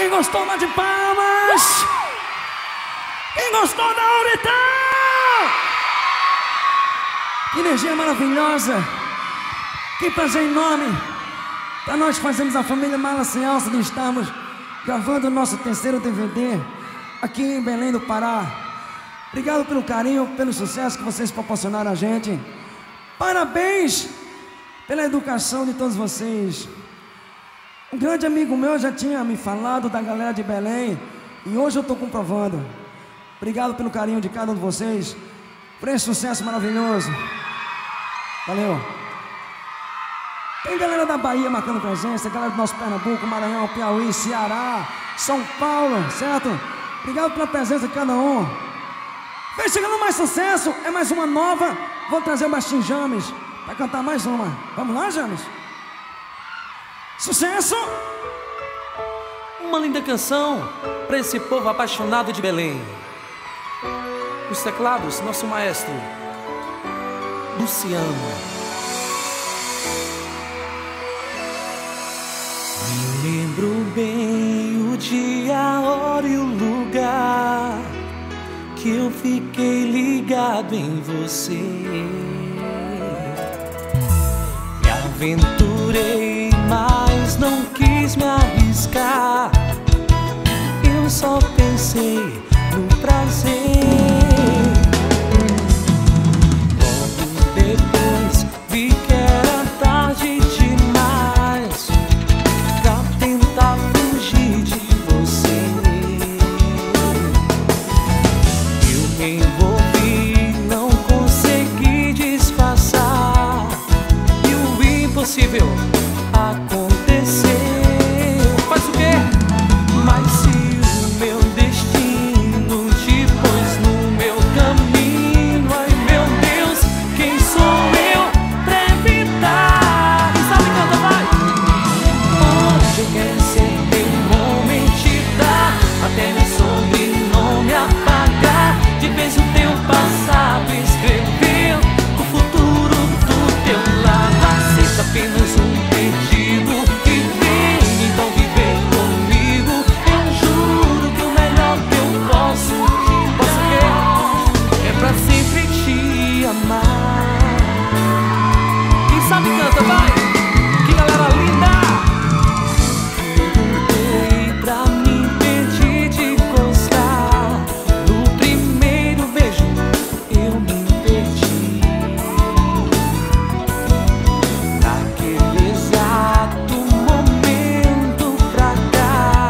Quem gostou, dá de palmas. Quem gostou, dá Auritão. Que energia maravilhosa. Que prazer enorme para nós fazermos a família Mala Sem Alça de estarmos gravando o nosso terceiro DVD aqui em Belém do Pará. Obrigado pelo carinho, pelo sucesso que vocês proporcionaram a gente. Parabéns pela educação de todos vocês. Um grande amigo meu já tinha me falado da galera de Belém e hoje eu estou comprovando. Obrigado pelo carinho de cada um de vocês, por esse sucesso maravilhoso. Valeu. Tem galera da Bahia marcando presença, galera do nosso Pernambuco, Maranhão, Piauí, Ceará, São Paulo, certo? Obrigado pela presença de cada um. Vem chegando mais sucesso, é mais uma nova. Vou trazer o Baixinho James para cantar mais uma. Vamos lá, James? Sucesso! Uma linda canção para esse povo apaixonado de Belém. Os teclados, nosso maestro Luciano. Me lembro bem o dia, a hora e o lugar que eu fiquei ligado em você. Me aventurei, mas não quis me arriscar. Eu só pensei no prazer